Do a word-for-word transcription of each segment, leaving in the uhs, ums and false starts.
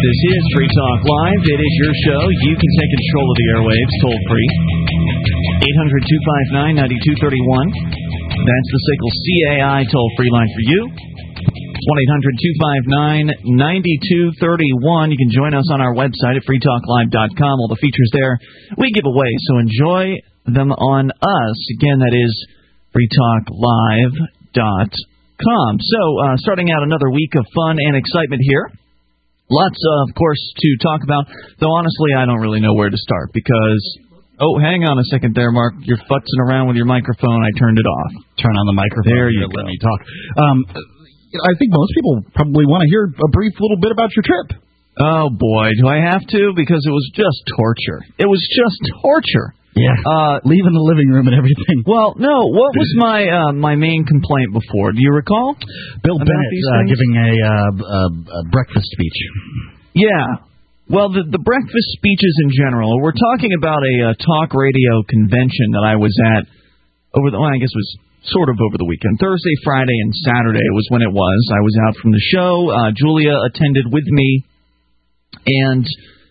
This is Free Talk Live. It is your show. You can take control of the airwaves toll free. eight hundred, two five nine, nine two three one. That's the S I C L C A I toll free line for you. one eight hundred, two five nine, nine two three one. You can join us on our website at free talk live dot com. All the features there we give away, so enjoy them on us. Again, that is free talk live dot com. So, uh, starting out another week of fun and excitement here. Lots, uh, of course, to talk about, though honestly I don't really know where to start because... Oh, hang on a second there, Mark. You're futzing around with your microphone. I turned it off. Turn on the microphone. There you go. Let me talk. Um, I think most people probably want to hear a brief little bit about your trip. Oh, boy. Do I have to? Because it was just torture. It was just torture. Yeah. Uh, leaving the living room and everything. Well, no. What was my uh, my main complaint before? Do you recall? Bill Bennett uh, giving a, uh, a, a breakfast speech. Yeah. Well, the, the breakfast speeches in general. We're talking about a uh, talk radio convention that I was at over the, well, I guess it was sort of over the weekend. Thursday, Friday, and Saturday was when it was. I was out from the show. Uh, Julia attended with me. And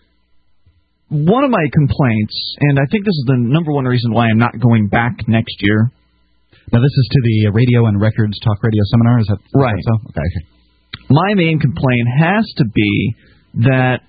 one of my complaints, and I think this is the number one reason why I'm not going back next year. Now, this is to the Radio and Records Talk Radio Seminar? Is that right? So? Okay, okay. My main complaint has to be that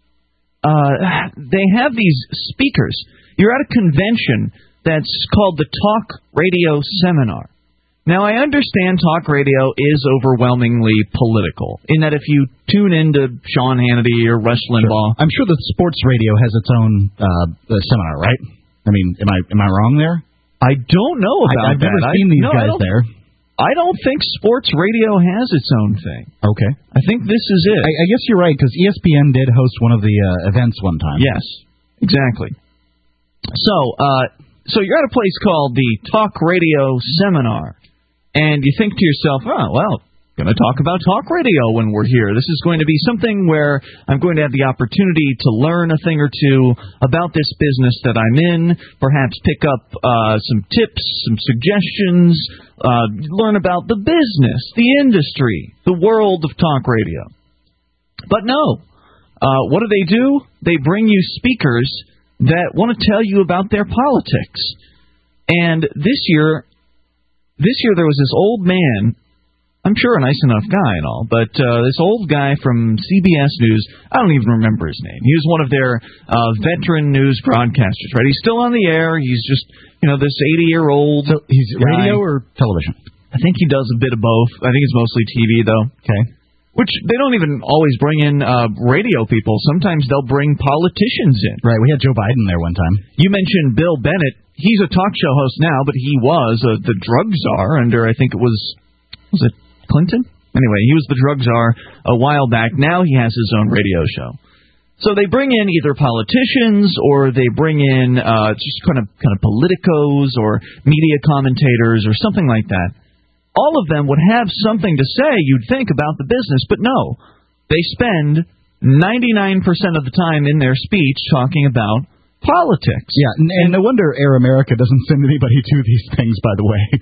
Uh, they have these speakers. You're at a convention that's called the Talk Radio Seminar. Now, I understand talk radio is overwhelmingly political, in that if you tune into Sean Hannity or Rush Limbaugh... Sure. I'm sure that sports radio has its own uh, seminar, right? I mean, am I am I wrong there? I don't know about I, I've that. I've never seen I, these no, guys there. I don't think sports radio has its own thing. Okay. I think this is it. I, I guess you're right, because E S P N did host one of the uh, events one time. Yes, exactly. So, uh, so you're at a place called the Talk Radio Seminar, and you think to yourself, oh, well, going to talk about talk radio when we're here. This is going to be something where I'm going to have the opportunity to learn a thing or two about this business that I'm in, perhaps pick up uh, some tips, some suggestions, uh, learn about the business, the industry, the world of talk radio. But no. Uh, what do they do? They bring you speakers that want to tell you about their politics. And this year, this year there was this old man, I'm sure a nice enough guy and all, but uh, this old guy from C B S News, I don't even remember his name. He was one of their uh, veteran news broadcasters, right? He's still on the air. He's just, you know, this eighty-year-old So he's guy. Radio or television? I think he does a bit of both. I think it's mostly T V, though. Okay. Which they don't even always bring in uh, radio people. Sometimes they'll bring politicians in. Right, we had Joe Biden there one time. You mentioned Bill Bennett. He's a talk show host now, but he was uh, the drug czar under, I think it was, was it Clinton? Anyway, he was the drug czar a while back. Now he has his own radio show. So they bring in either politicians or they bring in uh, just kind of kind of politicos or media commentators or something like that. All of them would have something to say, you'd think, about the business, but no. They spend ninety-nine percent of the time in their speech talking about politics. Yeah, and, and no wonder Air America doesn't send anybody to these things, by the way.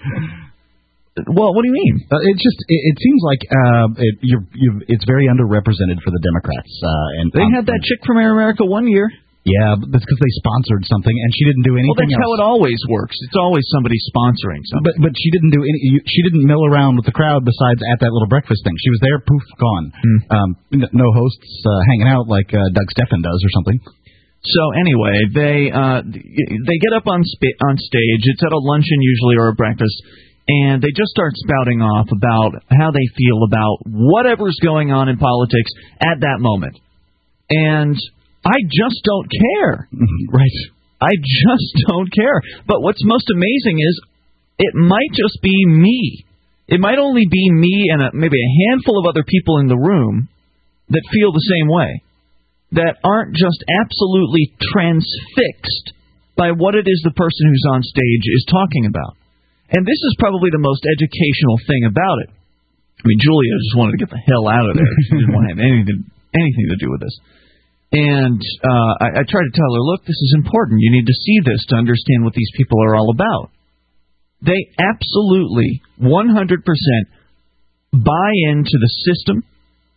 Well, what do you mean? Uh, it just it, it seems like uh, it, you're, you've, it's very underrepresented for the Democrats. Uh, and They um, had that chick from Air America one year. Yeah, but that's because they sponsored something, and she didn't do anything Well, that's else. how it always works. It's always somebody sponsoring something. But but she didn't do any. you- She didn't mill around with the crowd besides at that little breakfast thing. She was there, poof, gone. Mm. Um, n- no hosts uh, hanging out like uh, Doug Stephan does or something. So anyway, they uh, they get up on spa- on stage. It's at a luncheon usually or a breakfast, and they just start spouting off about how they feel about whatever's going on in politics at that moment. And I just don't care. Right. I just don't care. But what's most amazing is it might just be me. It might only be me and a, maybe a handful of other people in the room that feel the same way, that aren't just absolutely transfixed by what it is the person who's on stage is talking about. And this is probably the most educational thing about it. I mean, Julia just wanted to get the hell out of there. She didn't want to have anything, anything to do with this. And uh, I, I tried to tell her, look, this is important. You need to see this to understand what these people are all about. They absolutely, one hundred percent buy into the system,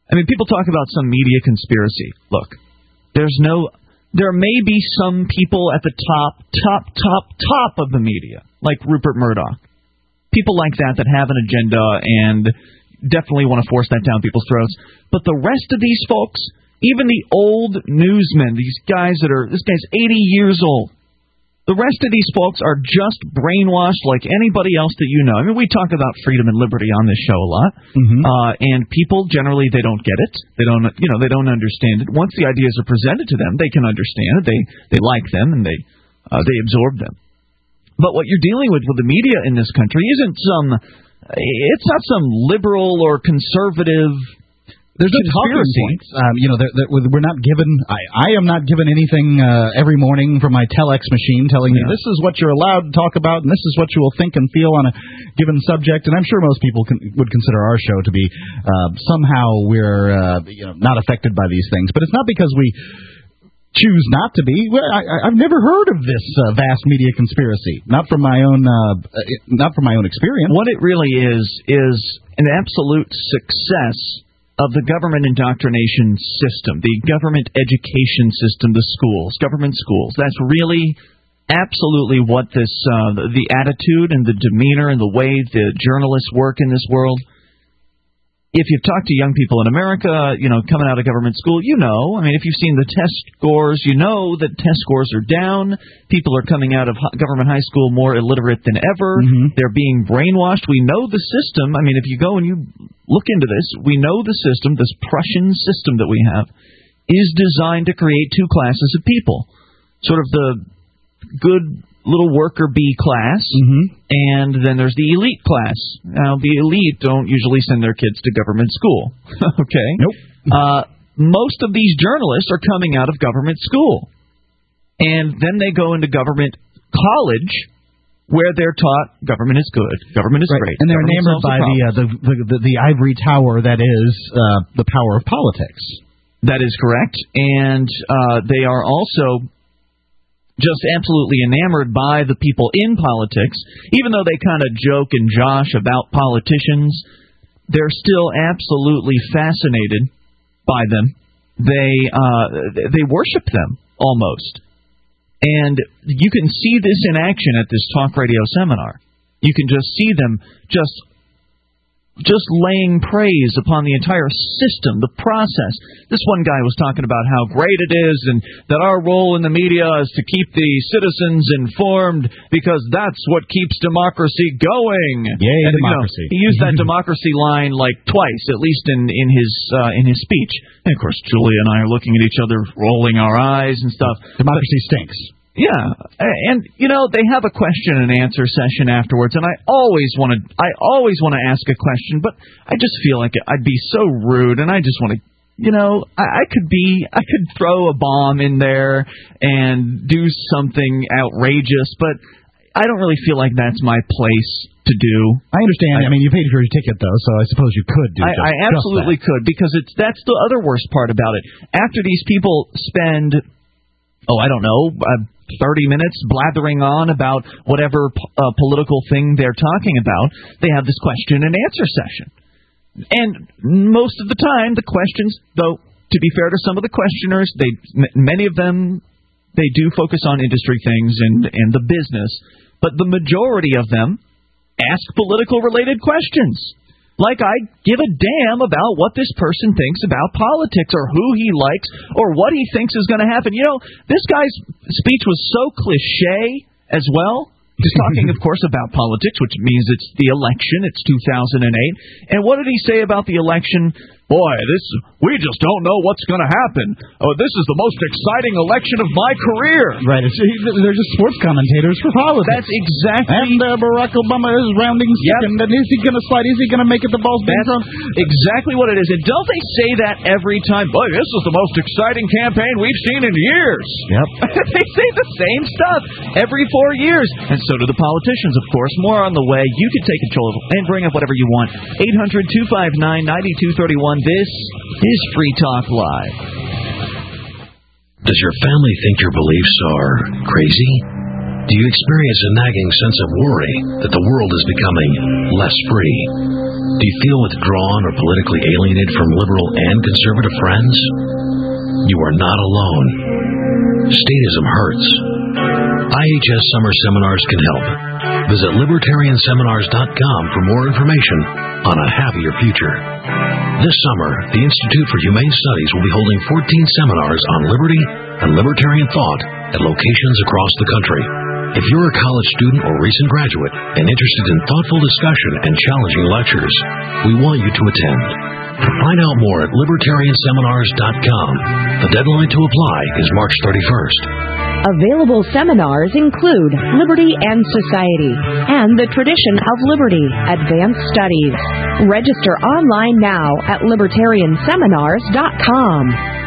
I mean, people talk about some media conspiracy. Look, there's no, there may be some people at the top, top, top, top of the media, like Rupert Murdoch. People like that that have an agenda and definitely want to force that down people's throats. But the rest of these folks, even the old newsmen, these guys that are, this guy's eighty years old, the rest of these folks are just brainwashed like anybody else that you know. I mean, we talk about freedom and liberty on this show a lot, mm-hmm. uh, and people generally they don't get it. They don't, you know, they don't understand it. Once the ideas are presented to them, they can understand it. They they like them and they uh, they absorb them. But what you're dealing with with the media in this country isn't some. It's not some liberal or conservative. There's no talking points. Um, you know, they're, they're, we're not given. I, I am not given anything uh, every morning from my telex machine telling yeah. me this is what you're allowed to talk about and this is what you will think and feel on a given subject. And I'm sure most people can, would consider our show to be uh, somehow we're uh, you know not affected by these things. But it's not because we choose not to be. I, I've never heard of this uh, vast media conspiracy. Not from my own. Uh, not from my own experience. What it really is is an absolute success of the government indoctrination system, the government education system, the schools, government schools. That's really absolutely what this, uh, the attitude and the demeanor and the way the journalists work in this world. If you've talked to young people in America, you know, coming out of government school, you know, I mean, if you've seen the test scores, you know that test scores are down. People are coming out of government high school more illiterate than ever. Mm-hmm. They're being brainwashed. We know the system. I mean, if you go and you look into this, we know the system, this Prussian system that we have, is designed to create two classes of people. Sort of the good little worker bee class, mm-hmm. and then there's the elite class. Now, the elite don't usually send their kids to government school. Okay? Nope. Uh, most of these journalists are coming out of government school. And then they go into government college, where they're taught government is good, government is right. great. And they're government enamored by the, uh, the, the, the the ivory tower that is uh, the power of politics. That is correct. And uh, they are also just absolutely enamored by the people in politics. Even though they kind of joke and josh about politicians, they're still absolutely fascinated by them. They uh, they worship them almost. And you can see this in action at this talk radio seminar. You can just see them just just laying praise upon the entire system, the process. This one guy was talking about how great it is and that our role in the media is to keep the citizens informed because that's what keeps democracy going. Yay, and, democracy. You know, he used that democracy line like twice, at least in, in his uh, in his speech. And, of course, Julia and I are looking at each other, rolling our eyes and stuff. Democracy stinks. Yeah, and you know they have a question and answer session afterwards, and I always want to, I always want to ask a question, but I just feel like I'd be so rude, and I just want to, you know, I, I could be, I could throw a bomb in there and do something outrageous, but I don't really feel like that's my place to do. I understand. I, I mean, you paid for your ticket though, so I suppose you could do. I, just, I absolutely just could because it's that's the other worst part about it. After these people spend, oh, I don't know. Uh, thirty minutes blathering on about whatever uh, political thing they're talking about, they have this question and answer session. And most of the time, the questions, though, to be fair to some of the questioners, they m- many of them, they do focus on industry things and, and the business, but the majority of them ask political-related questions. Like I give a damn about what this person thinks about politics or who he likes or what he thinks is going to happen. You know, this guy's speech was so cliche as well. He's talking, of course, about politics, which means it's the election. It's two thousand eight. And what did he say about the election? Boy, this we just don't know what's going to happen. Oh, this is the most exciting election of my career. Right. It's, they're just sports commentators for politics. That's exactly. And uh, Barack Obama is rounding second. Yep. And is he going to slide? Is he going to make it? The ball's being thrown. Exactly what it is. And don't they say that every time? Boy, this is the most exciting campaign we've seen in years. Yep. They say the same stuff every four years. And so do the politicians, of course. More on the way. You can take control and bring up whatever you want. eight hundred two five nine nine two three one. This is Free Talk Live. Does your family think your beliefs are crazy? Do you experience a nagging sense of worry that the world is becoming less free? Do you feel withdrawn or politically alienated from liberal and conservative friends? You are not alone. Statism hurts. I H S Summer Seminars can help. Visit libertarian seminars dot com for more information on a happier future. This summer, the Institute for Humane Studies will be holding fourteen seminars on liberty and libertarian thought at locations across the country. If you're a college student or recent graduate and interested in thoughtful discussion and challenging lectures, we want you to attend. Find out more at libertarian seminars dot com. The deadline to apply is March thirty-first. Available seminars include Liberty and Society and the Tradition of Liberty, Advanced Studies. Register online now at libertarian seminars dot com.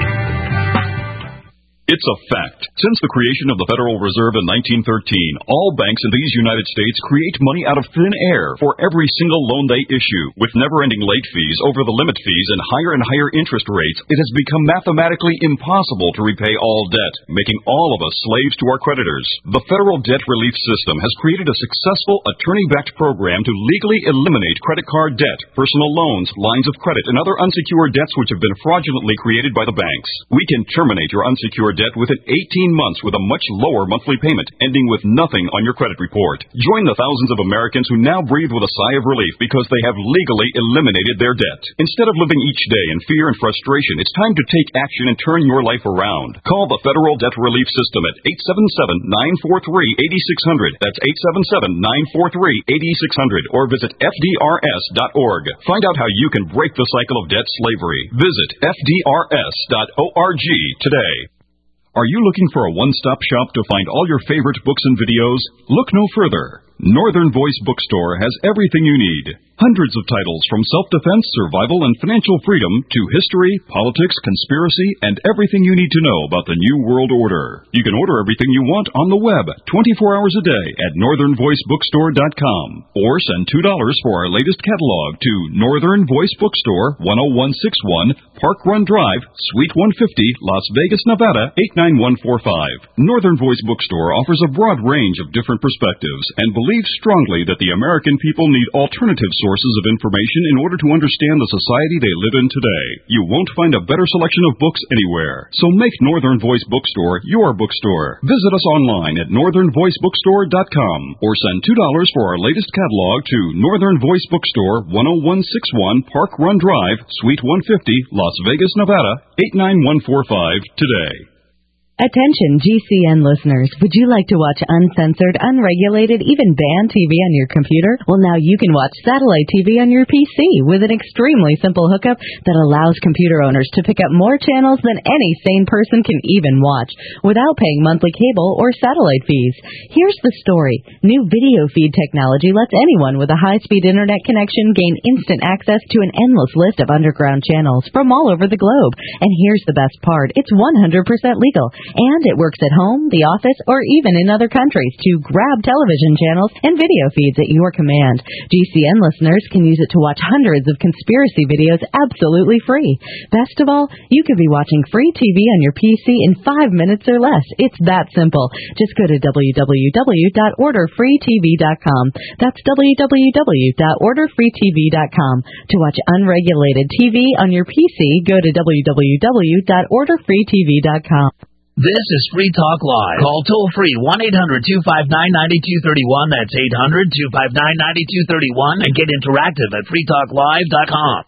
It's a fact. Since the creation of the Federal Reserve in nineteen thirteen, all banks in these United States create money out of thin air for every single loan they issue. With never-ending late fees, over the limit fees, and higher and higher interest rates, it has become mathematically impossible to repay all debt, making all of us slaves to our creditors. The Federal Debt Relief System has created a successful attorney-backed program to legally eliminate credit card debt, personal loans, lines of credit, and other unsecured debts which have been fraudulently created by the banks. We can terminate your unsecured debt within eighteen months with a much lower monthly payment, ending with nothing on your credit report. Join the thousands of Americans who now breathe with a sigh of relief because they have legally eliminated their debt. Instead of living each day in fear and frustration, it's time to take action and turn your life around. Call the Federal Debt Relief System at eight seven seven, nine four three, eight six zero zero. That's eight seven seven, nine four three, eight six zero zero. Or visit F D R S dot org. Find out how you can break the cycle of debt slavery. Visit F D R S dot org today. Are you looking for a one-stop shop to find all your favorite books and videos? Look no further. Northern Voice Bookstore has everything you need. Hundreds of titles from self-defense, survival, and financial freedom to history, politics, conspiracy, and everything you need to know about the New World Order. You can order everything you want on the web twenty-four hours a day at northern voice bookstore dot com or send two dollars for our latest catalog to Northern Voice Bookstore, one oh one six one Park Run Drive, Suite one fifty, Las Vegas, Nevada, eight nine one four five. Northern Voice Bookstore offers a broad range of different perspectives and believes strongly that the American people need alternative sources of information in order to understand the society they live in today. You won't find a better selection of books anywhere. So make Northern Voice Bookstore your bookstore. Visit us online at northern voice bookstore dot com or send two dollars for our latest catalog to Northern Voice Bookstore, one oh one six one Park Run Drive, Suite one fifty, Las Vegas, Nevada, eight nine one four five today. Attention G C N listeners, would you like to watch uncensored, unregulated, even banned T V on your computer? Well, now you can watch satellite T V on your P C with an extremely simple hookup that allows computer owners to pick up more channels than any sane person can even watch without paying monthly cable or satellite fees. Here's the story. New video feed technology lets anyone with a high-speed internet connection gain instant access to an endless list of underground channels from all over the globe. And here's the best part. It's one hundred percent legal. And it works at home, the office, or even in other countries to grab television channels and video feeds at your command. G C N listeners can use it to watch hundreds of conspiracy videos absolutely free. Best of all, you could be watching free T V on your P C in five minutes or less. It's that simple. Just go to w w w dot order free t v dot com. That's w w w dot order free t v dot com. To watch unregulated T V on your P C, go to w w w dot order free t v dot com. This is Free Talk Live. Call toll-free one eight hundred two five nine nine two three one. That's eight hundred two five nine nine two three one. And get interactive at free talk live dot com.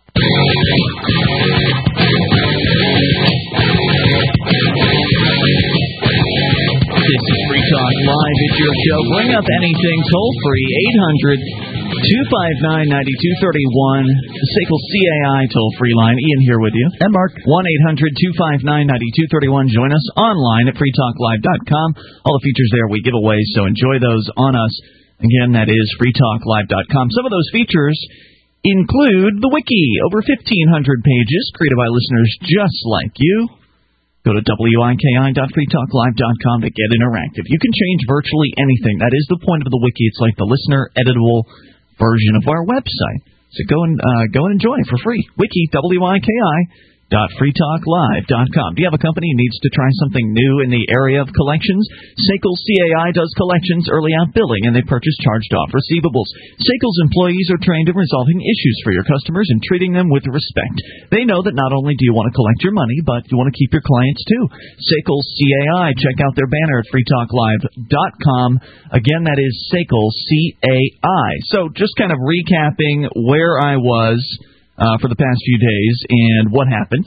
This is Free Talk Live. It's your show. Bring up anything toll-free. eight hundred two five nine nine two three one. The S A C L C A I toll-free line. Ian here with you. And Mark. one eight hundred two five nine nine two three one. Join us online at free talk live dot com. All the features there we give away, so enjoy those on us. Again, that is free talk live dot com. Some of those features include the wiki. Over fifteen hundred pages created by listeners just like you. Go to wiki dot free talk live dot com to get interactive. You can change virtually anything. That is the point of the wiki. It's like the listener editable version of our website. So go and uh, go and enjoy for free. Wiki, W I K I dot free talk live dot com. Do you have a company who needs to try something new in the area of collections? Seikles C A I does collections, early out billing, and they purchase charged-off receivables. Seikles employees are trained in resolving issues for your customers and treating them with respect. They know that not only do you want to collect your money, but you want to keep your clients too. Seikles C A I. Check out their banner at free talk live dot com. Again, that is Seikles C A I. So just kind of recapping where I was Uh, for the past few days and what happened.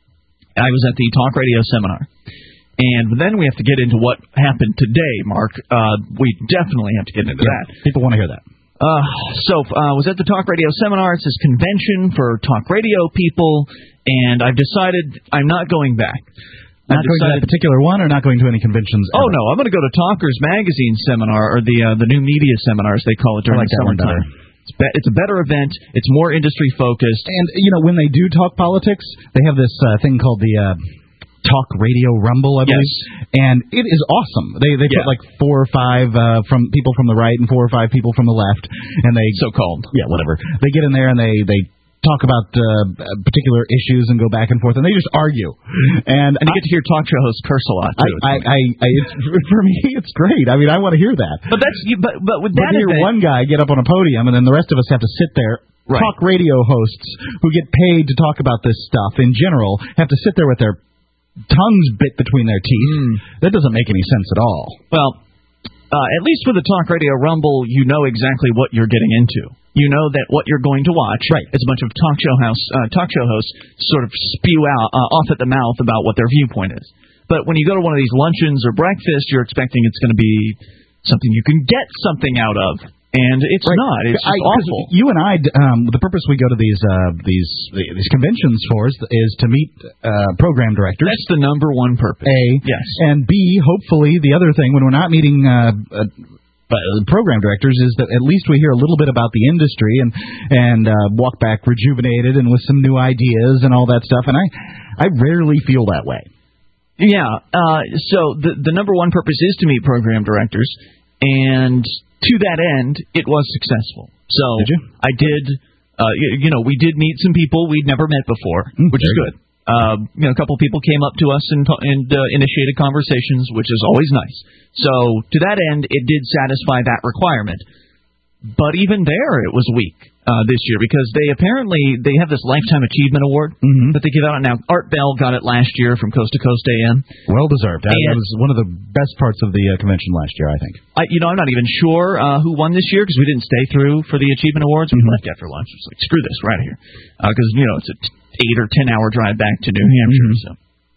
I was at the Talk Radio seminar. And then we have to get into what happened today, Mark. Uh, we definitely have to get into yeah, that. People want to hear that. Uh, so I uh, was at the Talk Radio seminar. It's this convention for talk radio people, and I've decided I'm not going back. Not going to that particular one, or not going to any conventions? Oh, ever? No. I'm going to go to Talkers Magazine seminar, or the uh, the new media seminars, they call it during like the summertime. It's, be- it's a better event. It's more industry focused. And, you know, when they do talk politics, they have this uh, thing called the uh, Talk Radio Rumble, I believe. Yes. And it is awesome. They they yeah. put like four or five uh, from people from the right and four or five people from the left. And they so-called. Yeah, whatever. They get in there and they, they talk about uh, particular issues and go back and forth, and they just argue. And, and you I, get to hear talk show hosts curse a lot, too. I, I, I, I it's, for me, it's great. I mean, I want to hear that. But that's you, but, but with that but hear event, one guy get up on a podium, and then the rest of us have to sit there. Right. Talk radio hosts who get paid to talk about this stuff in general have to sit there with their tongues bit between their teeth. Mm. That doesn't make any sense at all. Well, uh, at least with the Talk Radio Rumble, you know exactly what you're getting into. You know that what you're going to watch right. is a bunch of talk show house uh, talk show hosts sort of spew out uh, off at the mouth about what their viewpoint is. But when you go to one of these luncheons or breakfasts, you're expecting it's going to be something you can get something out of, and it's right. not. It's just I, awful. You and I, um, the purpose we go to these uh, these these conventions for is, is to meet uh, program directors. That's the number one purpose. A, yes, and B, hopefully the other thing when we're not meeting. Uh, uh, Uh, program directors is that at least we hear a little bit about the industry and and uh, walk back rejuvenated and with some new ideas and all that stuff. And I I rarely feel that way. Yeah. Uh, so the the number one purpose is to meet program directors, and to that end, it was successful. So did you? I did. Uh, you, you know, we did meet some people we'd never met before, mm, which is good. good. Uh, you know, a couple people came up to us and, and uh, initiated conversations, which is always nice. So to that end, it did satisfy that requirement. But even there, it was weak uh, this year because they apparently they have this Lifetime Achievement Award mm-hmm. that they give out now. Art Bell got it last year from Coast to Coast A M. Well deserved. That, that was one of the best parts of the uh, convention last year, I think. I, you know, I'm not even sure uh, who won this year because we didn't stay through for the Achievement Awards. We mm-hmm. left after lunch. It's like, screw this, right here. Because, uh, you know, it's a t- eight or ten hour drive back to New Hampshire. Mm-hmm. So,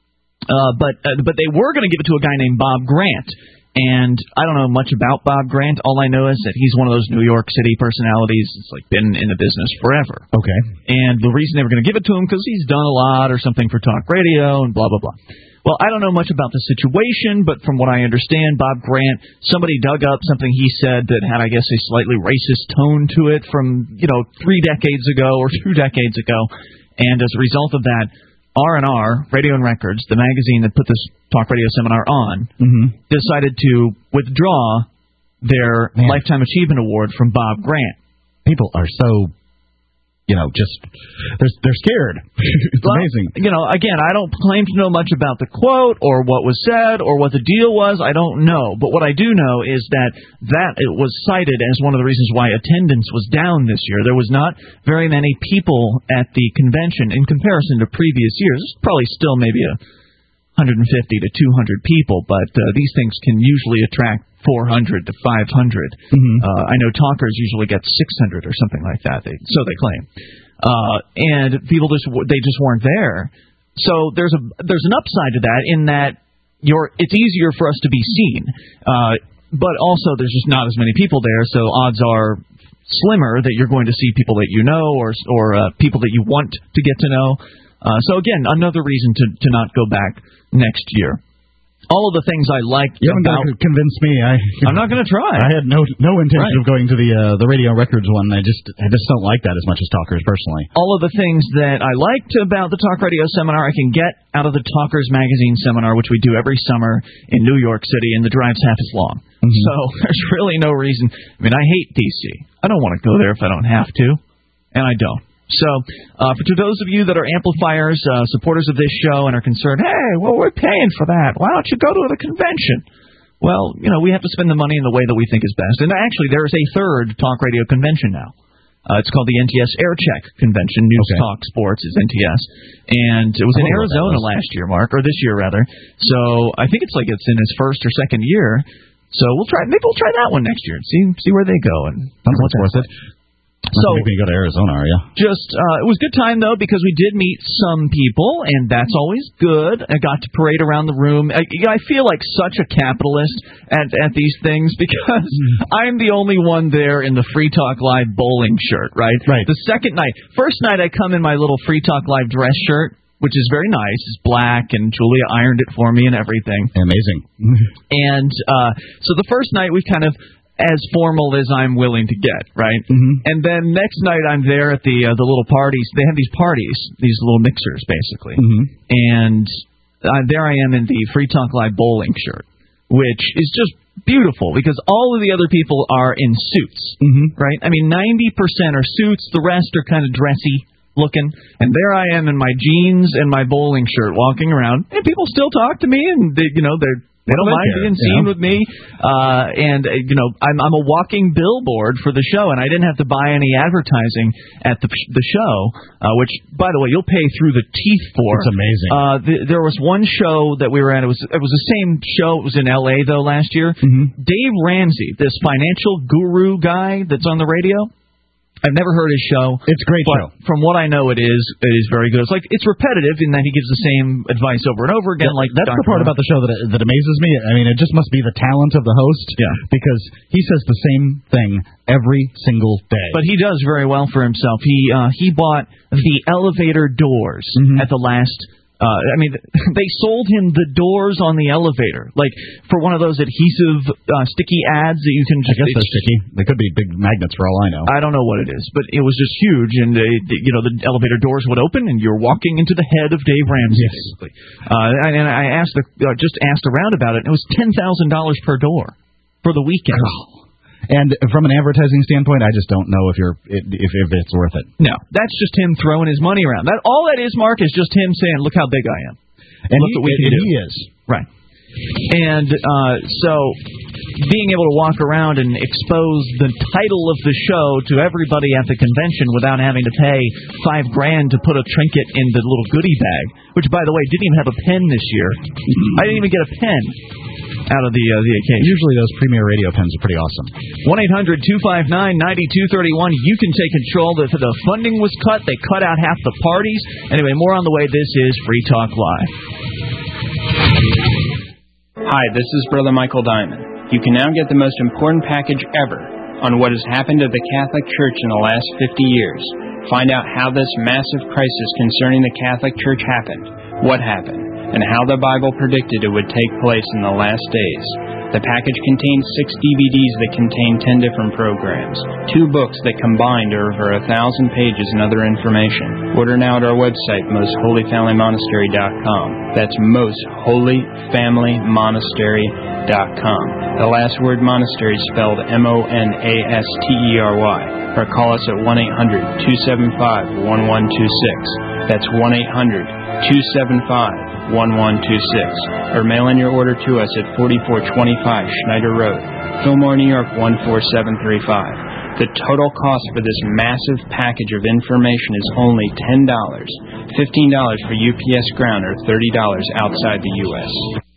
uh, but uh, but they were going to give it to a guy named Bob Grant. And I don't know much about Bob Grant. All I know is that he's one of those New York City personalities that's like been in the business forever. Okay. And the reason they were going to give it to him because he's done a lot or something for talk radio and blah, blah, blah. Well, I don't know much about the situation, but from what I understand, Bob Grant, somebody dug up something he said that had, I guess, a slightly racist tone to it from, you know, three decades ago or two decades ago. And as a result of that, R and R, Radio and Records, the magazine that put this talk radio seminar on, mm-hmm. decided to withdraw their Man. Lifetime Achievement Award from Bob Grant. People are so, you know, just, they're, they're scared. It's well, amazing. You know, again, I don't claim to know much about the quote or what was said or what the deal was. I don't know. But what I do know is that that it was cited as one of the reasons why attendance was down this year. There was not very many people at the convention in comparison to previous years. It's probably still maybe a one hundred fifty to two hundred people, but uh, these things can usually attract four hundred to five hundred. Mm-hmm. Uh, I know talkers usually get six hundred or something like that. They, so they claim. Uh, and people just they just weren't there. So there's a there's an upside to that in that you're it's easier for us to be seen, uh, but also there's just not as many people there. So odds are slimmer that you're going to see people that you know or or uh, people that you want to get to know. Uh, so again, another reason to to not go back next year. All of the things I liked you haven't about... got to convince me. I, I'm not going to try. I had no no intention right. of going to the uh, the Radio Records one. I just I just don't like that as much as Talkers, personally. All of the things that I liked about the Talk Radio Seminar I can get out of the Talkers Magazine Seminar, which we do every summer in New York City, and the drive's half as long. Mm-hmm. So there's really no reason. I mean, I hate D C. I don't want to go there if I don't have to, and I don't. So, uh, for to those of you that are amplifiers, uh, supporters of this show, and are concerned, hey, well, we're paying for that. Why don't you go to the convention? Well, you know, we have to spend the money in the way that we think is best. And actually, there is a third talk radio convention now. Uh, it's called the N T S Aircheck Convention. News okay. Talk Sports is N T S. And it was in Arizona last year, Mark, or this year, rather. So I think it's like it's in its first or second year. So we'll try. Maybe we'll try that one next year and see see where they go. And what's worth it. So maybe you go to Arizona, are you? Just uh, it was a good time though because we did meet some people, and that's always good. I got to parade around the room. I, you know, I feel like such a capitalist at at these things because I'm the only one there in the Free Talk Live bowling shirt, right? Right. The second night, first night I come in my little Free Talk Live dress shirt, which is very nice. It's black, and Julia ironed it for me and everything. Amazing. And uh, so the first night we kind of as formal as I'm willing to get, right? Mm-hmm. And then next night I'm there at the uh, the little parties. They have these parties, these little mixers, basically. Mm-hmm. And uh, there I am in the Free Talk Live bowling shirt, which is just beautiful because all of the other people are in suits, mm-hmm. right? I mean, ninety percent are suits. The rest are kind of dressy looking. And there I am in my jeans and my bowling shirt walking around. And people still talk to me, and they, you know, they're They don't mind being seen yeah. with me, uh, and uh, you know I'm, I'm a walking billboard for the show, and I didn't have to buy any advertising at the the show, uh, which, by the way, you'll pay through the teeth for. It's amazing. Uh, th- there was one show that we were at. It was it was the same show. It was in L A though last year. Mm-hmm. Dave Ramsey, this financial guru guy that's on the radio. I've never heard his show. It's a great but show. From what I know, it is it is very good. It's like it's repetitive in that he gives the same advice over and over again. Yeah, like that's Doctor the part about the show that that amazes me. I mean, it just must be the talent of the host. Yeah. Because he says the same thing every single day. But he does very well for himself. He uh, he bought the elevator doors mm-hmm. at the last. Uh, I mean, they sold him the doors on the elevator, like for one of those adhesive, uh, sticky ads that you can just. I guess they're sticky. They could be big magnets for all I know. I don't know what it is, but it was just huge, and uh, you know the elevator doors would open, and you're walking into the head of Dave Ramsey. Yes. Basically. Uh, and I asked, the, uh, just asked around about it, and it was ten thousand dollars per door for the weekend. Oh. And from an advertising standpoint, I just don't know if you're if, if it's worth it. No, that's just him throwing his money around. That all that is, Mark, is just him saying, "Look how big I am." And Look he, what we can and do. he is right. And uh, so, being able to walk around and expose the title of the show to everybody at the convention without having to pay five grand to put a trinket in the little goodie bag, which, by the way, didn't even have a pen this year. I didn't even get a pen out of the uh, the occasion. Usually those Premier Radio pens are pretty awesome. one eight hundred two five nine nine two three one. You can take control. The, the funding was cut. They cut out half the parties. Anyway, more on the way. This is Free Talk Live. Hi, this is Brother Michael Diamond. You can now get the most important package ever on what has happened to the Catholic Church in the last fifty years. Find out how this massive crisis concerning the Catholic Church happened, what happened, and how the Bible predicted it would take place in the last days. The package contains six D V Ds that contain ten different programs, two books that combined are over a thousand pages and other information. Order now at our website, most holy family monastery dot com. That's most holy family monastery dot com. The last word monastery is spelled M O N A S T E R Y. Or call us at one eight hundred two seven five one one two six. That's one eight hundred two seven five one one two six. Or mail in your order to us at forty-four twenty-five Schneider Road, Fillmore, New York one four seven three five. The total cost for this massive package of information is only ten dollars, fifteen dollars for U P S ground, or thirty dollars outside the U S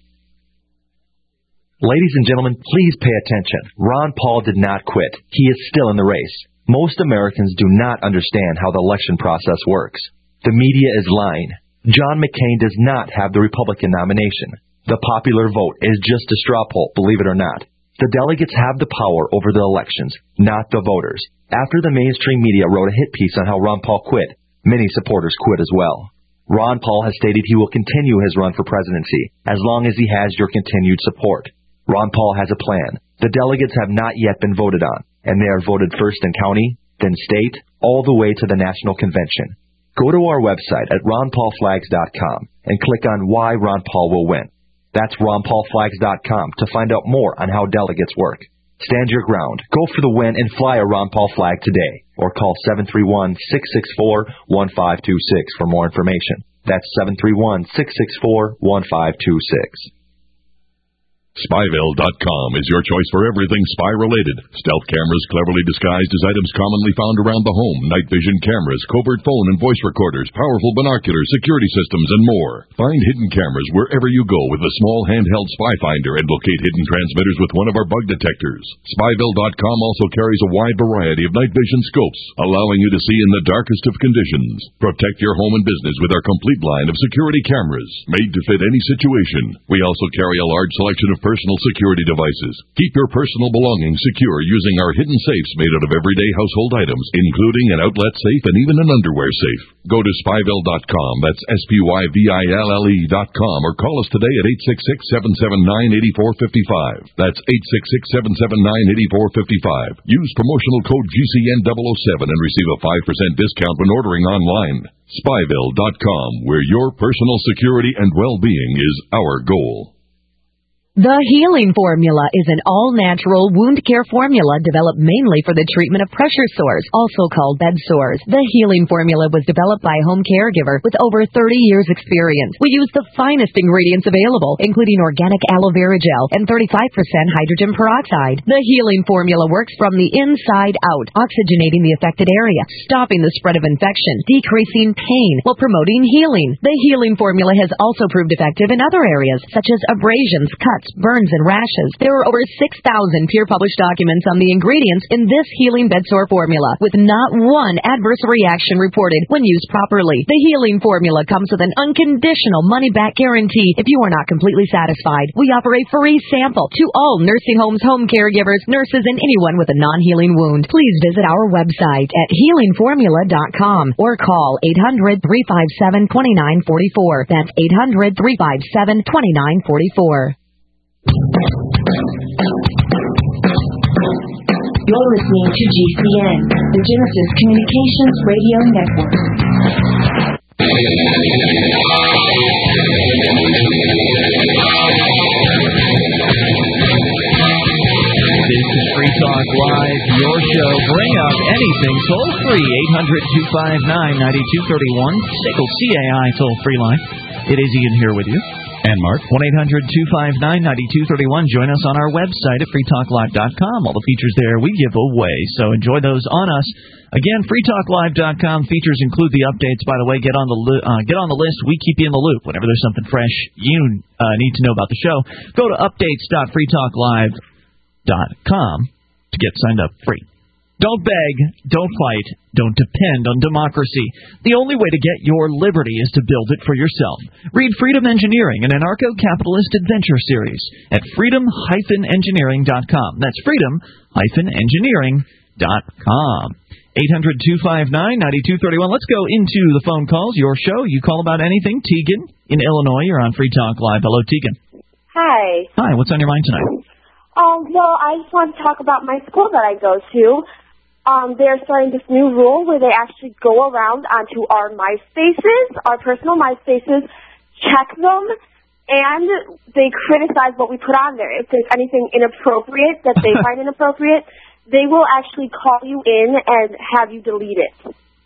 Ladies and gentlemen, please pay attention. Ron Paul did not quit. He is still in the race. Most Americans do not understand how the election process works. The media is lying. John McCain does not have the Republican nomination. The popular vote is just a straw poll, believe it or not. The delegates have the power over the elections, not the voters. After the mainstream media wrote a hit piece on how Ron Paul quit, many supporters quit as well. Ron Paul has stated he will continue his run for presidency as long as he has your continued support. Ron Paul has a plan. The delegates have not yet been voted on, and they are voted first in county, then state, all the way to the national convention. Go to our website at ron paul flags dot com and click on why Ron Paul will win. That's ron paul flags dot com to find out more on how delegates work. Stand your ground, go for the win, and fly a Ron Paul flag today. or call seven three one, six six four, one five two six for more information. That's seven three one, six six four, one five two six. Spyville dot com is your choice for everything spy-related. Stealth cameras cleverly disguised as items commonly found around the home, night vision cameras, covert phone and voice recorders, powerful binoculars, security systems, and more. Find hidden cameras wherever you go with a small handheld spy finder and locate hidden transmitters with one of our bug detectors. Spyville dot com also carries a wide variety of night vision scopes, allowing you to see in the darkest of conditions. Protect your home and business with our complete line of security cameras, made to fit any situation. We also carry a large selection of personal security devices. Keep your personal belongings secure using our hidden safes made out of everyday household items, including an outlet safe and even an underwear safe. Go to Spyville dot com, that's S P Y V I L L E dot com, or call us today at eight six six, seven seven nine, eight four five five. That's eight six six, seven seven nine, eight four five five. Use promotional code G C N double oh seven and receive a five percent discount when ordering online. Spyville dot com, where your personal security and well-being is our goal. The Healing Formula is an all-natural wound care formula developed mainly for the treatment of pressure sores, also called bed sores. The Healing Formula was developed by a home caregiver with over thirty years experience. We use the finest ingredients available, including organic aloe vera gel and thirty-five percent hydrogen peroxide. The Healing Formula works from the inside out, oxygenating the affected area, stopping the spread of infection, decreasing pain, while promoting healing. The Healing Formula has also proved effective in other areas, such as abrasions, cuts, burns, and rashes. There are over six thousand peer-published documents on the ingredients in this healing bed sore formula, with not one adverse reaction reported when used properly. The Healing Formula comes with an unconditional money-back guarantee if you are not completely satisfied. We offer a free sample to all nursing homes, home caregivers, nurses, and anyone with a non-healing wound. Please visit our website at healing formula dot com or call eight hundred, three five seven, two nine four four. That's eight hundred, three five seven, two nine four four. You're listening to G C N, the Genesis Communications Radio Network. This is Free Talk Live, your show. Bring up anything toll free. eight hundred, two five nine, nine two three one. S I C L C A I toll free line. It is Ian here with you. And Mark. one eight hundred, two five nine, nine two three one. Join us on our website at free talk live dot com. All the features there we give away, so enjoy those on us. Again, free talk live dot com. Features include the updates. By the way, get on the li- uh, get on the list. We keep you in the loop. Whenever there's something fresh you uh, need to know about the show, go to updates dot free talk live dot com to get signed up free. Don't beg, don't fight, don't depend on democracy. The only way to get your liberty is to build it for yourself. Read Freedom Engineering, an anarcho-capitalist adventure series at freedom dash engineering dot com. That's freedom dash engineering dot com. eight hundred, two five nine, nine two three one. Let's go into the phone calls. Your show. You call about anything. Tegan in Illinois. You're on Free Talk Live. Hello, Tegan. Hi. Hi. What's on your mind tonight? Um, well, I just want to talk about my school that I go to. Um, they're starting this new rule where they actually go around onto our MySpaces, our personal MySpaces, check them, and they criticize what we put on there. If there's anything inappropriate that they find inappropriate, they will actually call you in and have you delete it.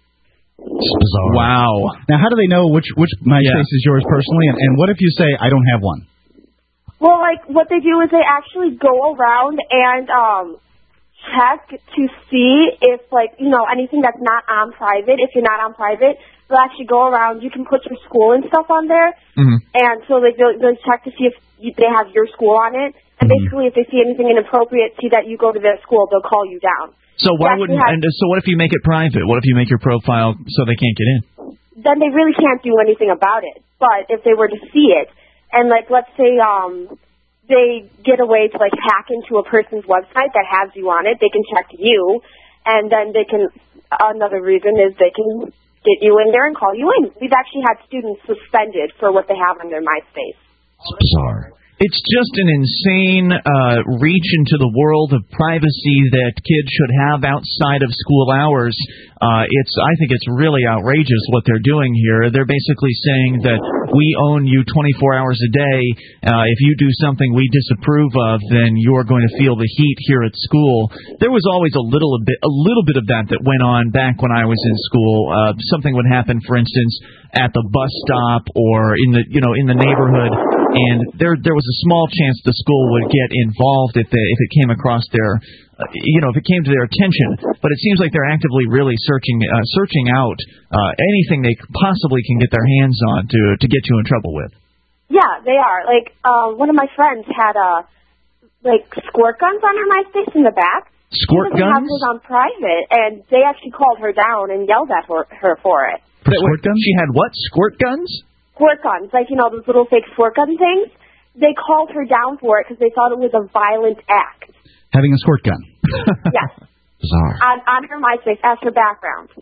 Bizarre. Wow. Now, how do they know which which MySpace yeah. is yours personally, and, and what if you say, I don't have one? Well, like, what they do is they actually go around and, um... check to see if, like, you know, anything that's not on private, if you're not on private, they'll actually go around. You can put your school and stuff on there. Mm-hmm. And so like, they'll, they'll check to see if you, they have your school on it. And mm-hmm. basically, if they see anything inappropriate, see that you go to their school, they'll call you down. So why wouldn't, have, and so what if you make it private? What if you make your profile so they can't get in? Then they really can't do anything about it. But if they were to see it, and, like, let's say, um... they get a way to, like, hack into a person's website that has you on it. They can check you, and then they can, another reason is they can get you in there and call you in. We've actually had students suspended for what they have on their MySpace. It's bizarre. It's just an insane uh, reach into the world of privacy that kids should have outside of school hours. Uh, it's, I think it's really outrageous what they're doing here. They're basically saying that we own you twenty-four hours a day. Uh, if you do something we disapprove of, then you're going to feel the heat here at school. There was always a little bit, a little bit of that that went on back when I was in school. Uh, something would happen, for instance, at the bus stop or in the, you know, in the neighborhood, and there there was a small chance the school would get involved if they, if it came across their, uh, you know, if it came to their attention. But it seems like they're actively really searching uh, searching out uh, anything they possibly can get their hands on to to get you in trouble with. Yeah, they are. Like, uh, one of my friends had uh, like squirt guns on her MySpace in the back. Squirt she doesn't guns? have those on private, and they actually called her down and yelled at her, her for it. For squirt guns? She had what? Squirt guns? Squirt guns, like, you know, those little fake squirt gun things. They called her down for it because they thought it was a violent act. Having a squirt gun. Yes. Bizarre. On, on her MySpace as her background.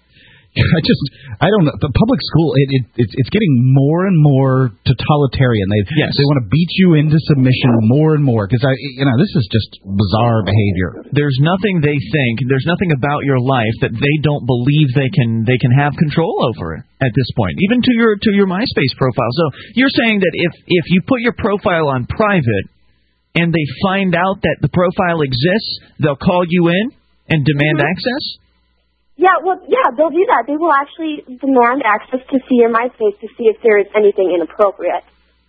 I just, I don't know. The public school, it, it, it's it's getting more and more totalitarian. They yes. they want to beat you into submission more and more because I, you know, this is just bizarre behavior. There's nothing they think, there's nothing about your life that they don't believe they can they can have control over at this point, even to your to your MySpace profile. So you're saying that if if you put your profile on private and they find out that the profile exists, they'll call you in and demand mm-hmm. access? Yeah, well, yeah, they'll do that. They will actually demand access to see your MySpace to see if there is anything inappropriate.